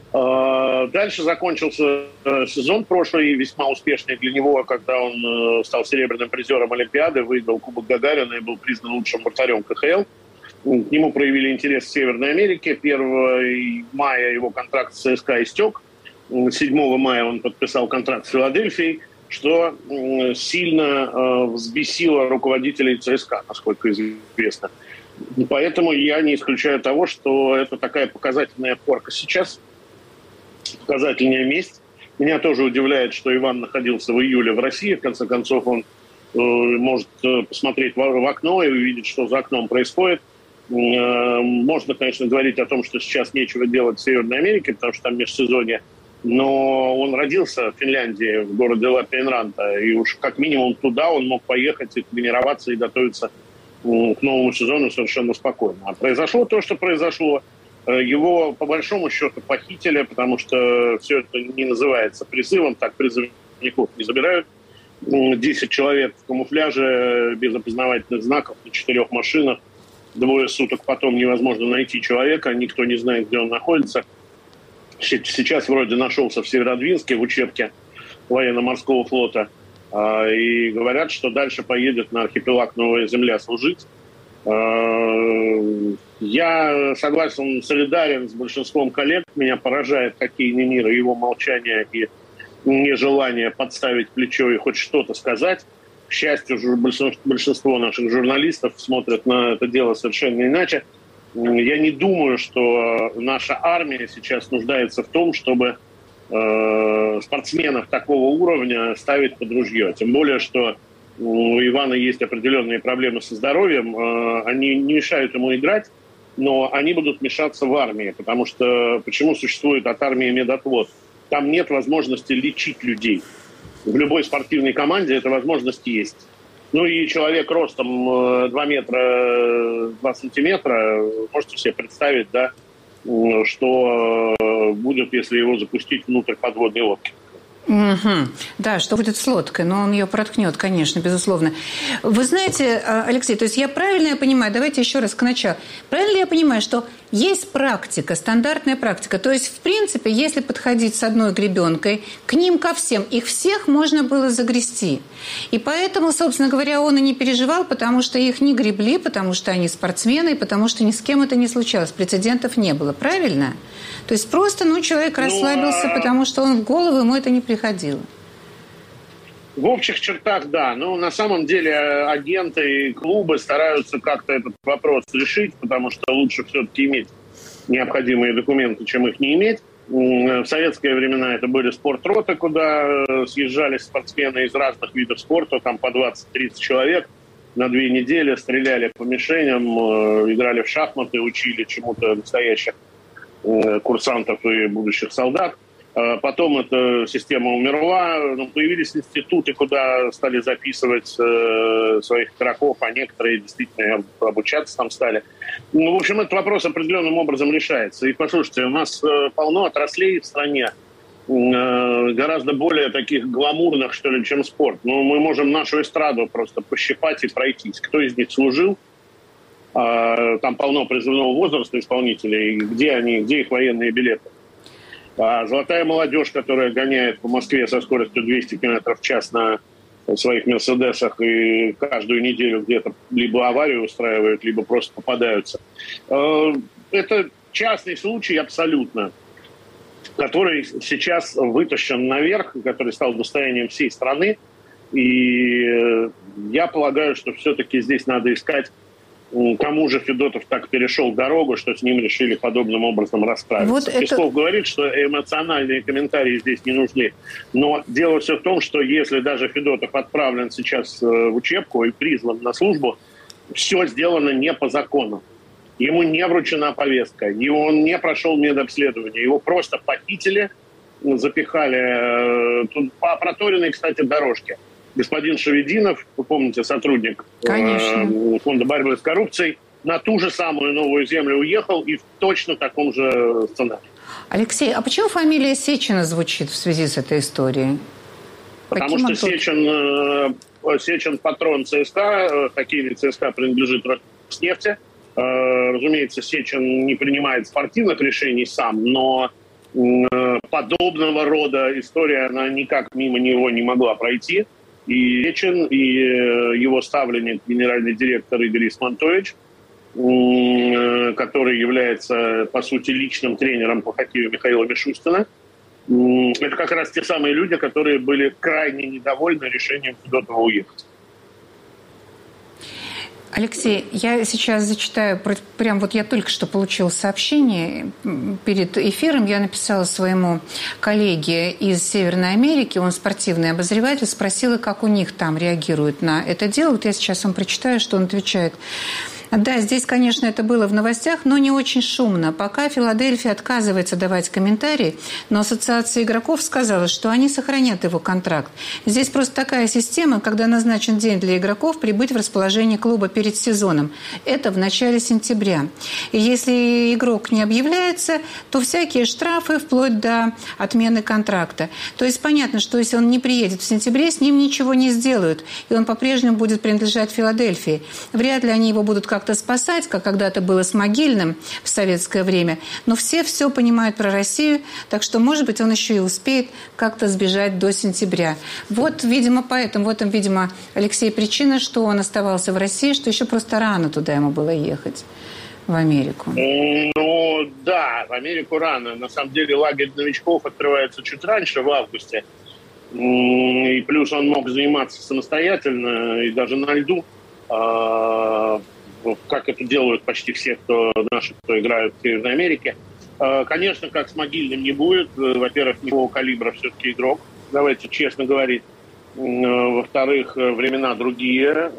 Дальше закончился сезон прошлый, весьма успешный для него, когда он стал серебряным призером Олимпиады, выиграл Кубок Гагарина и был признан лучшим вратарем ка ха эл. К нему проявили интерес в Северной Америке. первого мая его контракт с ЦСКА истек. седьмого мая он подписал контракт с Филадельфией, что сильно взбесило руководителей ЦСКА, насколько известно. Поэтому я не исключаю того, что это такая показательная порка сейчас, показательная месть. Меня тоже удивляет, что Иван находился в июле в России. В конце концов, он э, может посмотреть в, в окно и увидеть, что за окном происходит. Э, можно, конечно, говорить о том, что сейчас нечего делать в Северной Америке, потому что там межсезонье. Но он родился в Финляндии, в городе Лаппенранта. И уж как минимум туда он мог поехать и тренироваться, и готовиться э, к новому сезону совершенно спокойно. А произошло то, что произошло. Его, по большому счету, похитили, потому что все это не называется призывом, так призывников не забирают. десять человек в камуфляже, без опознавательных знаков, на четырех машинах. Двое суток потом невозможно найти человека, никто не знает, где он находится. Сейчас вроде нашелся в Северодвинске, в учебке военно-морского флота. И говорят, что дальше поедет на архипелаг Новая Земля служить. Я согласен, солидарен с большинством коллег. Меня поражает хоккейный мир и его молчание и нежелание подставить плечо и хоть что-то сказать. К счастью, большинство наших журналистов смотрят на это дело совершенно иначе. Я не думаю, что наша армия сейчас нуждается в том, чтобы э, спортсменов такого уровня ставить под ружье. Тем более, что у Ивана есть определенные проблемы со здоровьем. Они не мешают ему играть, но они будут мешаться в армии. Потому что почему существует от армии медотвод? Там нет возможности лечить людей. В любой спортивной команде эта возможность есть. Ну и человек ростом два метра два сантиметра, можете себе представить, да, что будет, если его запустить внутрь подводной лодки. Угу. Да, что будет с лодкой, но он ее проткнет, конечно, безусловно. Вы знаете, Алексей, то есть я правильно я понимаю, давайте еще раз к началу. Правильно ли я понимаю, что есть практика, стандартная практика, то есть, в принципе, если подходить с одной гребенкой, к ним ко всем, их всех можно было загрести. И поэтому, собственно говоря, он и не переживал, потому что их не гребли, потому что они спортсмены, и потому что ни с кем это не случалось, прецедентов не было, правильно? То есть просто, ну, человек расслабился, ну, а... потому что он в голову, ему это не приходило. В общих чертах, да. Но на самом деле агенты и клубы стараются как-то этот вопрос решить, потому что лучше все-таки иметь необходимые документы, чем их не иметь. В советские времена это были спортроты, куда съезжались спортсмены из разных видов спорта, там по двадцать-тридцать человек на две недели, стреляли по мишеням, играли в шахматы, учили чему-то настоящих курсантов и будущих солдат. Потом эта система умерла, но появились институты, куда стали записывать э, своих игроков, а некоторые действительно обучаться там стали. Ну, в общем, этот вопрос определенным образом решается. И послушайте, у нас э, полно отраслей в стране, э, гораздо более таких гламурных, что ли, чем спорт. Но мы можем нашу эстраду просто пощипать и пройтись. Кто из них служил? Э, там полно призывного возраста исполнителей. Где они, где их военные билеты? А золотая молодежь, которая гоняет по Москве со скоростью двести километров в час на своих «Мерседесах» и каждую неделю где-то либо аварию устраивают, либо просто попадаются. Это частный случай абсолютно, который сейчас вытащен наверх, который стал достоянием всей страны. И я полагаю, что все-таки здесь надо искать, кому же Федотов так перешел дорогу, что с ним решили подобным образом расправиться. Вот это... Песков говорит, что эмоциональные комментарии здесь не нужны. Но дело все в том, что если даже Федотов отправлен сейчас в учебку и призван на службу, все сделано не по закону. Ему не вручена повестка, и он не прошел медобследование. Его просто похитили, запихали тут по проторенной, кстати, дорожке. Господин Шевединов, вы помните, сотрудник э, Фонда борьбы с коррупцией, на ту же самую Новую Землю уехал и в точно таком же сценарии. Алексей, а почему фамилия Сечина звучит в связи с этой историей? Потому Каким что Сечин, э, Сечин патрон ЦСКА, хоккейный ЦСКА принадлежит Роснефти. Э, разумеется, Сечин не принимает спортивных решений сам, но подобного рода история, она никак мимо него не могла пройти. И Речин, и его ставленник, генеральный директор Игорь Исмантович, который является, по сути, личным тренером по хоккею Михаила Мишустина, это как раз те самые люди, которые были крайне недовольны решением Федотова уехать. Алексей, я сейчас зачитаю, прям вот я только что получила сообщение перед эфиром, я написала своему коллеге из Северной Америки, он спортивный обозреватель, спросила, как у них там реагируют на это дело. Вот я сейчас вам прочитаю, что он отвечает. Да, здесь, конечно, это было в новостях, но не очень шумно. Пока Филадельфия отказывается давать комментарии, но Ассоциация игроков сказала, что они сохранят его контракт. Здесь просто такая система, когда назначен день для игроков прибыть в расположение клуба перед сезоном. Это в начале сентября. И если игрок не объявляется, то всякие штрафы вплоть до отмены контракта. То есть понятно, что если он не приедет в сентябре, с ним ничего не сделают, и он по-прежнему будет принадлежать Филадельфии. Вряд ли они его будут как-то спасать, как когда-то было с Могильным в советское время. Но все все понимают про Россию, так что, может быть, он еще и успеет как-то сбежать до сентября. Вот, видимо, поэтому, в этом, видимо, Алексей, причина, что он оставался в России, что еще просто рано туда ему было ехать, в Америку. Ну, да, в Америку рано. На самом деле лагерь новичков открывается чуть раньше, в августе. И плюс он мог заниматься самостоятельно и даже на льду, как это делают почти все, кто наши, кто играют в Северной Америке. Конечно, как с Могильным не будет. Во-первых, никакого калибра все-таки игрок. Давайте честно говорить. Во-вторых, времена другие.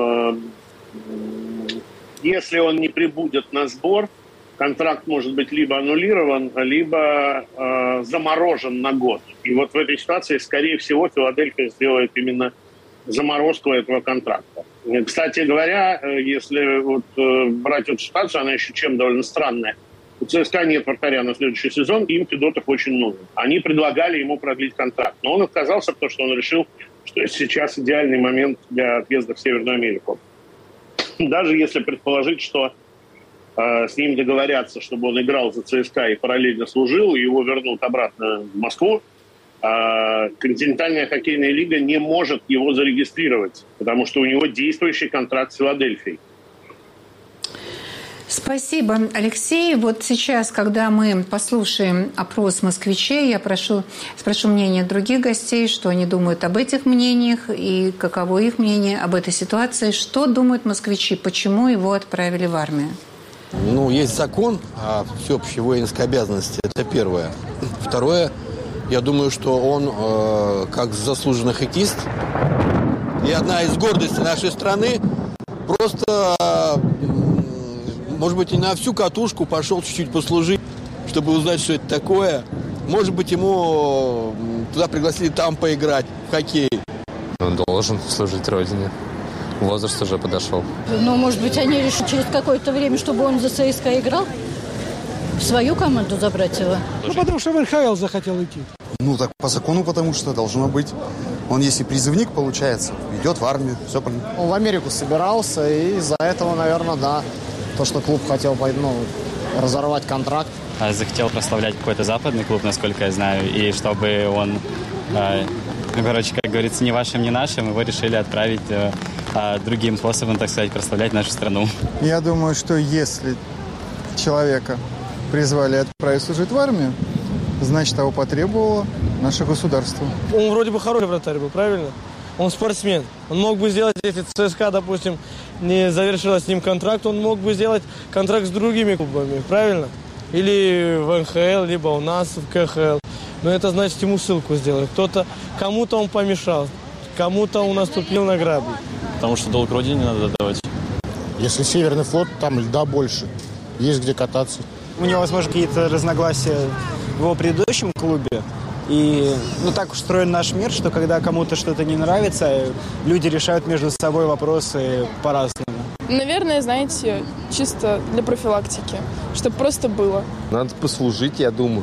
Если он не прибудет на сбор, контракт может быть либо аннулирован, либо э, заморожен на год. И вот в этой ситуации, скорее всего, Филадельфия сделает именно заморозку этого контракта. Кстати говоря, если вот, э, брать эту ситуацию, она еще чем довольно странная. У ЦСКА нет вратаря на следующий сезон, им Федотов очень нужен. Они предлагали ему продлить контракт, но он отказался, потому что он решил, что сейчас идеальный момент для отъезда в Северную Америку. Даже если предположить, что э, с ним договорятся, чтобы он играл за ЦСКА и параллельно служил, и его вернут обратно в Москву, э, континентальная хоккейная лига не может его зарегистрировать, потому что у него действующий контракт с Филадельфией. Спасибо, Алексей. Вот сейчас, когда мы послушаем опрос москвичей, я прошу, спрошу мнение других гостей, что они думают об этих мнениях и каково их мнение об этой ситуации. Что думают москвичи, почему его отправили в армию? Ну, есть закон о всеобщей воинской обязанности, это первое. Второе, я думаю, что он, э, как заслуженный хоккеист, и одна из гордостей нашей страны, просто... Э, может быть, и на всю катушку пошел чуть-чуть послужить, чтобы узнать, что это такое. Может быть, ему туда пригласили там поиграть, в хоккей. Он должен служить родине. Возраст уже подошел. Ну, может быть, они решат через какое-то время, чтобы он за ЦСКА играл? В свою команду забрать его? Ну, потому что в эн ха эл захотел идти. Ну, так по закону, потому что должно быть. Он, если призывник, получается, идет в армию. Все правильно. Он в Америку собирался, и из-за этого, наверное, да. То, что клуб хотел, ну, разорвать контракт. Захотел прославлять какой-то западный клуб, насколько я знаю, и чтобы он, э, ну, короче, как говорится, не вашим, не нашим, его решили отправить э, э, другим способом, так сказать, прославлять нашу страну. Я думаю, что если человека призвали отправить служить в армию, значит, того потребовало наше государство. Он вроде бы хороший вратарь был, правильно? Он спортсмен. Он мог бы сделать, если ЦСКА, допустим, не завершила с ним контракт, он мог бы сделать контракт с другими клубами, правильно? Или в эн ха эл, либо у нас в ка ха эл. Но это значит, ему ссылку сделать. Кто-то, кому-то он помешал, кому-то он наступил на грабли. Потому что долг родине надо давать. Если Северный флот, там льда больше. Есть где кататься. У него, возможно, какие-то разногласия в его предыдущем клубе. И, ну, так устроен наш мир, что когда кому-то что-то не нравится, люди решают между собой вопросы по-разному. Наверное, знаете, чисто для профилактики, чтобы просто было. Надо послужить, я думаю,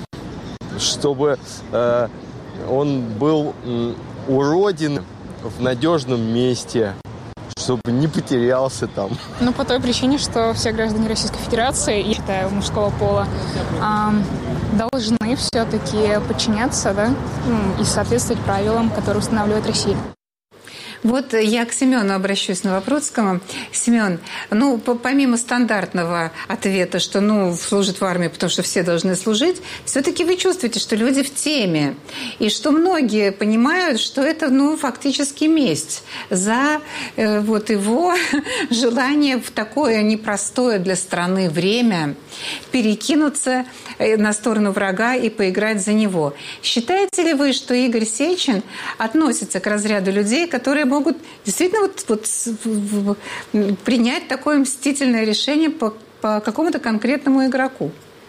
чтобы э, он был э, у родины в надежном месте, чтобы не потерялся там. Ну, по той причине, что все граждане Российской Федерации, я считаю, мужского пола, должны все-таки подчиняться, да, и соответствовать правилам, которые устанавливает Россия. Вот я к Семену обращусь на Новопроцкого. Семен, ну, помимо стандартного ответа, что, ну, служит в армии, потому что все должны служить, все-таки вы чувствуете, что люди в теме, и что многие понимают, что это, ну, фактически месть за э, вот его желание в такое непростое для страны время перекинуться на сторону врага и поиграть за него. Считаете ли вы, что Игорь Сечин относится к разряду людей, которые могут действительно вот, вот, принять такое мстительное решение по, по какому-то конкретному игроку?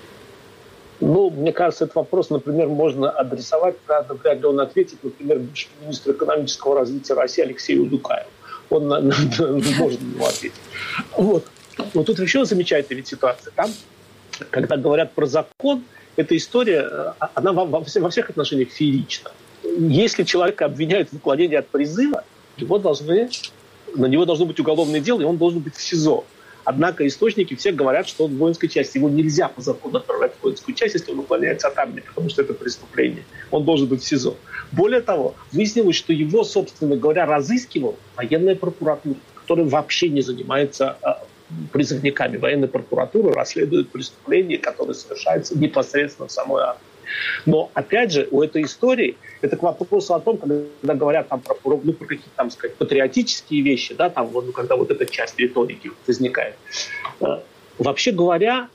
Ну, мне кажется, этот вопрос, например, можно адресовать, правда, вряд ли он ответит, например, бывший министр экономического развития России Алексей Удукаев. Он на, на, на, может на него ответить. Вот. Но тут еще замечательная ведь ситуация. Там, когда говорят про закон, эта история, она во, во, во всех отношениях феерична. Если человека обвиняют в уклонении от призыва, его должны, на него должно быть уголовное дело, и он должен быть в СИЗО. Однако источники все говорят, что он в воинской части. Его нельзя по закону отправлять в воинскую часть, если он уклоняется от армии, потому что это преступление. Он должен быть в СИЗО. Более того, выяснилось, что его, собственно говоря, разыскивал военная прокуратура, которая вообще не занимается а, призывниками. Военная прокуратура расследует преступления, которые совершаются непосредственно в самой армии. Но, опять же, у этой истории, это к вопросу о том, когда говорят там, про, ну, про какие-то, там, сказать, патриотические вещи, да, там, вот, ну, когда вот эта часть риторики возникает. Вообще говоря,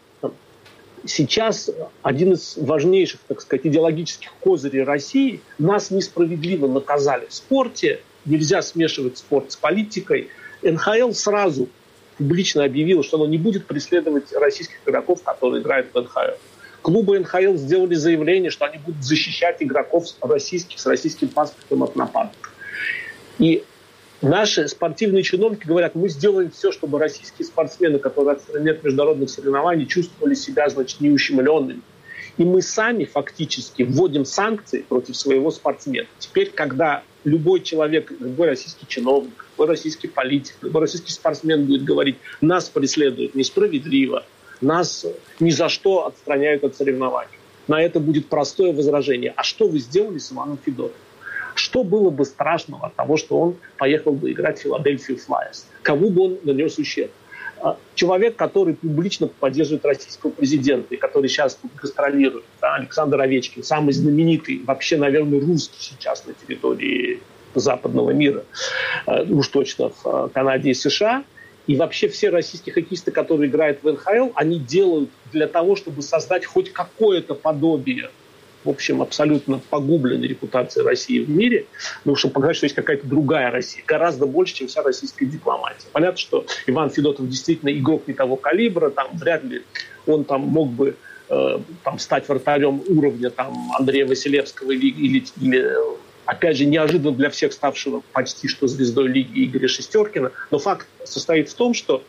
сейчас один из важнейших, так сказать, идеологических козырей России: нас несправедливо наказали в спорте, нельзя смешивать спорт с политикой. эн ха эл сразу публично объявила, что оно не будет преследовать российских игроков, которые играют в эн ха эл. Клубы эн ха эл сделали заявление, что они будут защищать игроков российских с российским паспортом от нападок. И наши спортивные чиновники говорят: мы сделаем все, чтобы российские спортсмены, которые отстраняют международных соревнований, чувствовали себя, значит, неущемленными. И мы сами фактически вводим санкции против своего спортсмена. Теперь, когда любой человек, любой российский чиновник, любой российский политик, любой российский спортсмен будет говорить: нас преследуют несправедливо, нас ни за что отстраняют от соревнований, на это будет простое возражение: а что вы сделали с Иваном Федотовым? Что было бы страшного от того, что он поехал бы играть в Филадельфию Флайерс? Кому бы он нанес ущерб? Человек, который публично поддерживает российского президента и который сейчас тут гастролирует, да, Александр Овечкин, самый знаменитый, вообще, наверное, русский сейчас на территории западного мира, уж точно в Канаде и США. И вообще все российские хоккеисты, которые играют в эн ха эл, они делают для того, чтобы создать хоть какое-то подобие, в общем, абсолютно погубленной репутации России в мире, ну, чтобы показать, что есть какая-то другая Россия, гораздо больше, чем вся российская дипломатия. Понятно, что Иван Федотов действительно игрок не того калибра, там вряд ли он там мог бы э, там, стать вратарем уровня там, Андрея Василевского или, или, или, опять же, неожиданно для всех ставшего почти что звездой лиги Игоря Шестеркина. Но факт состоит в том, что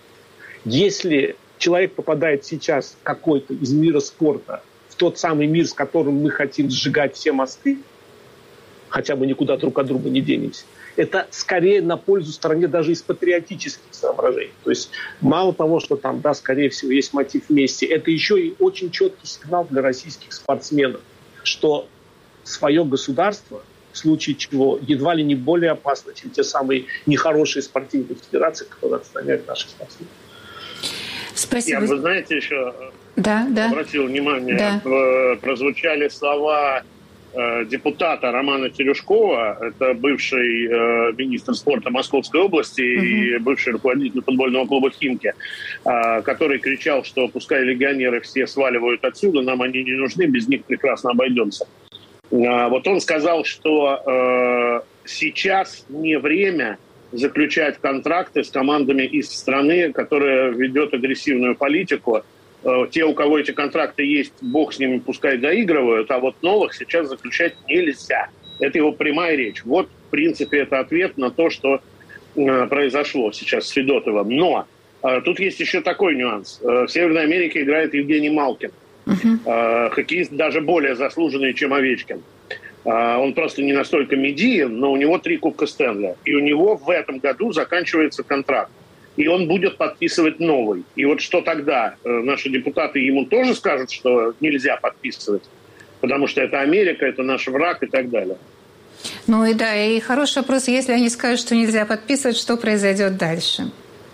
если человек попадает сейчас какой-то из мира спорта в тот самый мир, с которым мы хотим сжигать все мосты, хотя мы никуда друг от друга не денемся, это скорее на пользу стране даже из патриотических соображений. То есть мало того, что там, да, скорее всего, есть мотив мести, это еще и очень четкий сигнал для российских спортсменов, что свое государство, в случае чего, едва ли не более опасно, чем те самые нехорошие спортивные федерации, которые отстраняют наших спортсменов. Спасибо. Я, вы знаете, еще да, да. обратил внимание, да. прозвучали слова э, депутата Романа Терешкова, это бывший э, министр спорта Московской области mm-hmm. и бывший руководитель футбольного клуба «Химки», э, который кричал, что пускай легионеры все сваливают отсюда, нам они не нужны, без них прекрасно обойдемся. Э, вот он сказал, что э, сейчас не время заключать контракты с командами из страны, которая ведет агрессивную политику. Те, у кого эти контракты есть, бог с ними, пускай доигрывают, а вот новых сейчас заключать нельзя. Это его прямая речь. Вот, в принципе, это ответ на то, что э, произошло сейчас с Федотовым. Но э, тут есть еще такой нюанс. Э, в Северной Америке играет Евгений Малкин. Uh-huh. Э, хоккеист даже более заслуженный, чем Овечкин. Э, он просто не настолько медиен, но у него три Кубка Стэнли. И у него в этом году заканчивается контракт. и он будет подписывать новый. И вот что тогда? Наши депутаты ему тоже скажут, что нельзя подписывать, потому что это Америка, это наш враг и так далее. Ну и да, и хороший вопрос, если они скажут, что нельзя подписывать, что произойдет дальше?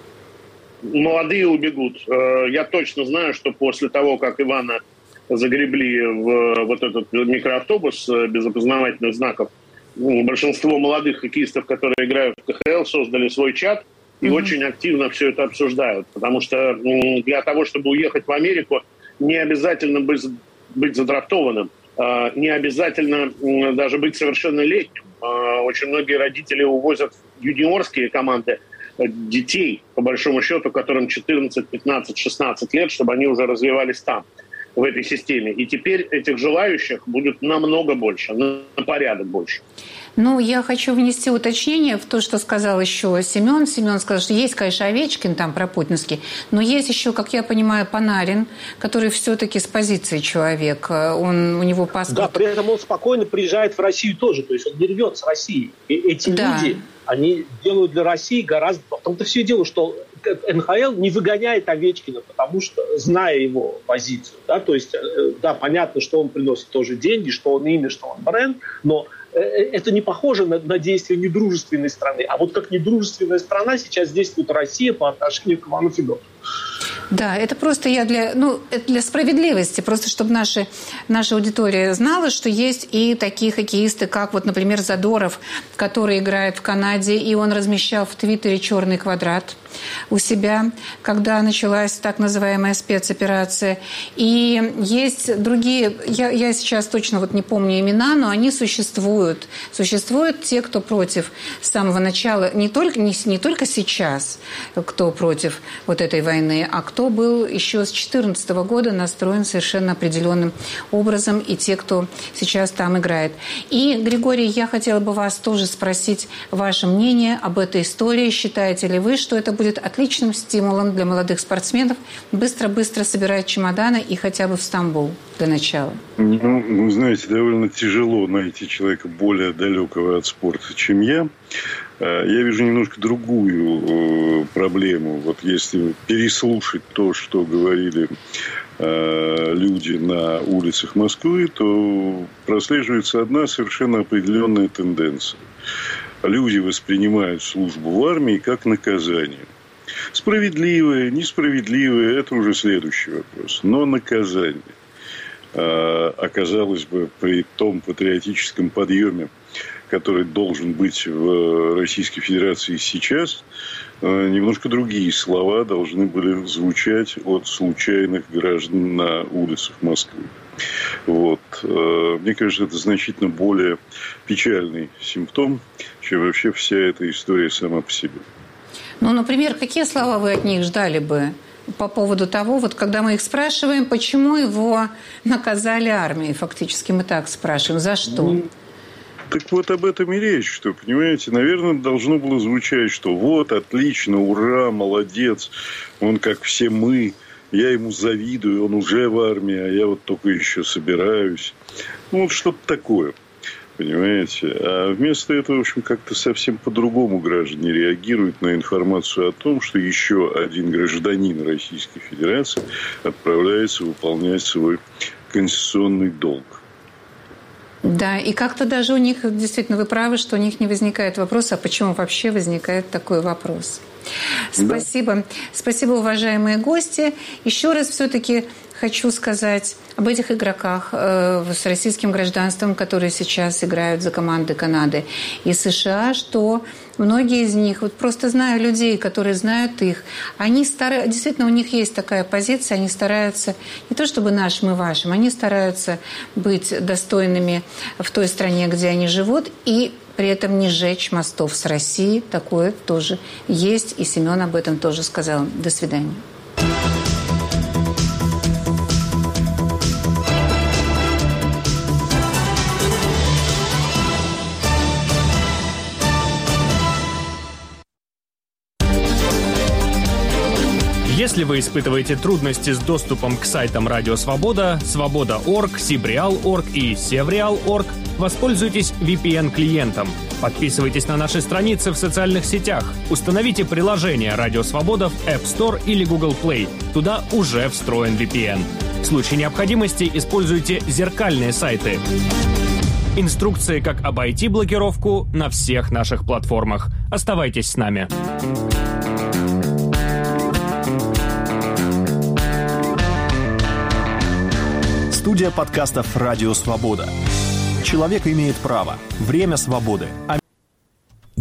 Молодые убегут. Я точно знаю, что после того, как Ивана загребли в вот этот микроавтобус без опознавательных знаков, большинство молодых хоккеистов, которые играют в ка ха эл, создали свой чат и mm-hmm. очень активно все это обсуждают. Потому что для того, чтобы уехать в Америку, не обязательно быть, быть задрафтованным, не обязательно даже быть совершеннолетним. Очень многие родители увозят в юниорские команды детей, по большому счету, которым четырнадцать, пятнадцать, шестнадцать лет, чтобы они уже развивались там, в этой системе. И теперь этих желающих будет намного больше, на порядок больше. Ну, я хочу внести уточнение в то, что сказал еще Семен. Семен сказал, что есть, конечно, Овечкин там пропутинский, но есть еще, как я понимаю, Панарин, который все-таки с позиции человека. Он, у него паспорт... Да, при этом он спокойно приезжает в Россию тоже. То есть он не рвет с России. И эти да. люди, они делают для России гораздо... В том-то все дело, что эн ха эл не выгоняет Овечкина, потому что, зная его позицию, да, то есть, да, понятно, что он приносит тоже деньги, что он имя, что он бренд, но это не похоже на, на действия недружественной страны. А вот как недружественная страна сейчас действует Россия по отношению к Ивану Федотову. Да, это просто я для, ну, это для справедливости, просто чтобы наши, наша аудитория знала, что есть и такие хоккеисты, как вот, например, Задоров, который играет в Канаде, и он размещал в Твиттере черный квадрат у себя, когда началась так называемая спецоперация. И есть другие, я, я сейчас точно вот не помню имена, но они существуют. Существуют те, кто против с самого начала, не только, не, не только сейчас, кто против вот этой войны, а кто был еще с две тысячи четырнадцатого года настроен совершенно определенным образом, и те, кто сейчас там играет. И, Григорий, я хотела бы вас тоже спросить ваше мнение об этой истории. Считаете ли вы, что это будет отличным стимулом для молодых спортсменов быстро-быстро собирать чемоданы и хотя бы в Стамбул для начала? Ну, вы знаете, довольно тяжело найти человека более далекого от спорта, чем я. Я вижу немножко другую проблему. Вот если переслушать то, что говорили люди на улицах Москвы, то прослеживается одна совершенно определенная тенденция. Люди воспринимают службу в армии как наказание. Справедливое, несправедливое – это уже следующий вопрос. Но наказание. Оказалось бы, при том патриотическом подъеме, который должен быть в Российской Федерации сейчас, немножко другие слова должны были звучать от случайных граждан на улицах Москвы. Вот. Мне кажется, это значительно более печальный симптом, чем вообще вся эта история сама по себе. Ну, например, какие слова вы от них ждали бы по поводу того, вот когда мы их спрашиваем, почему его наказали армией, фактически мы так спрашиваем, за что? Так вот об этом и речь, что, понимаете, наверное, должно было звучать, что вот, отлично, ура, молодец, он как все мы, я ему завидую, он уже в армии, а я вот только еще собираюсь. Ну, вот что-то такое, понимаете. А вместо этого, в общем, как-то совсем по-другому граждане реагируют на информацию о том, что еще один гражданин Российской Федерации отправляется выполнять свой конституционный долг. Да, и как-то даже у них, действительно, вы правы, что у них не возникает вопроса, а почему вообще возникает такой вопрос. Спасибо. Да. Спасибо, уважаемые гости. Еще раз все-таки хочу сказать об этих игроках э, с российским гражданством, которые сейчас играют за команды Канады и США, что многие из них, вот просто знаю людей, которые знают их, они стараются, действительно, у них есть такая позиция, они стараются, не то чтобы нашим и вашим, они стараются быть достойными в той стране, где они живут, и при этом не сжечь мостов с Россией. Такое тоже есть, и Семен об этом тоже сказал. До свидания. Если Если вы испытываете трудности с доступом к сайтам Радио Свобода, Свобода точка орг, Сибреал точка орг и Севреал точка орг, воспользуйтесь ви пи эн-клиентом. Подписывайтесь на наши страницы в социальных сетях. Установите приложение «Радио Свобода» в App Store или Google Play. Туда уже встроен ви пи эн. В случае необходимости используйте зеркальные сайты. Инструкции, как обойти блокировку, на всех наших платформах. Оставайтесь с нами. Студия подкастов «Радио Свобода». Человек имеет право. Время свободы.